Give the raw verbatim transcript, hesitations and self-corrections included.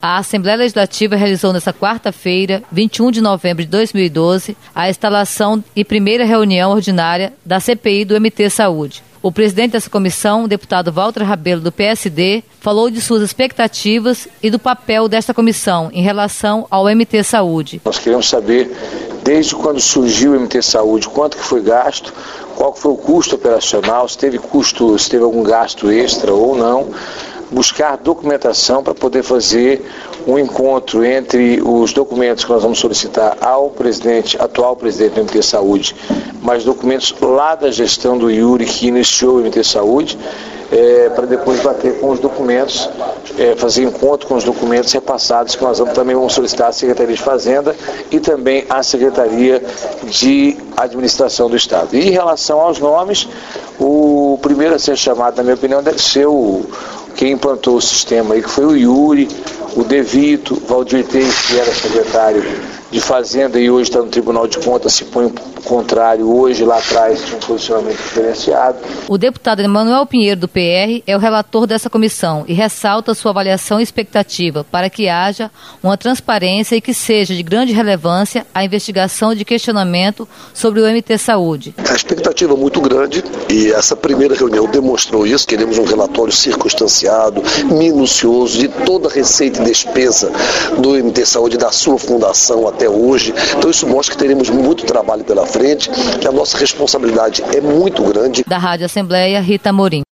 A Assembleia Legislativa realizou nesta quarta-feira, vinte e um de novembro de dois mil e doze, a instalação e primeira reunião ordinária da C P I do M T Saúde. O presidente dessa comissão, o deputado Walter Rabelo, do P S D, falou de suas expectativas e do papel desta comissão em relação ao M T Saúde. Nós queremos saber, desde quando surgiu o M T Saúde, quanto que foi gasto, qual que foi o custo operacional, se teve custo, se teve algum gasto extra ou não, buscar documentação para poder fazer um encontro entre os documentos que nós vamos solicitar ao presidente, atual presidente do M T Saúde, mas documentos lá da gestão do Yuri que iniciou o M T Saúde, é, para depois bater com os documentos, é, fazer encontro com os documentos repassados que nós vamos, também vamos solicitar à Secretaria de Fazenda e também à Secretaria de Administração do Estado. E em relação aos nomes, o primeiro a ser chamado, na minha opinião, deve ser o quem implantou o sistema aí, que foi o Yuri, o De Vito, Valdir Teis, que era secretário de Fazenda e hoje está no Tribunal de Contas, se põe o contrário, hoje lá atrás tinha um posicionamento diferenciado. O deputado Emanuel Pinheiro, do P R, é o relator dessa comissão e ressalta sua avaliação e expectativa para que haja uma transparência e que seja de grande relevância a investigação de questionamento sobre o M T Saúde. A expectativa é muito grande e essa primeira reunião demonstrou isso. Queremos um relatório circunstanciado, minucioso, de toda a receita e despesa do M T Saúde, da sua fundação até hoje. Então isso mostra que teremos muito trabalho pela frente, que a nossa responsabilidade é muito grande. Da Rádio Assembleia, Rita Morim.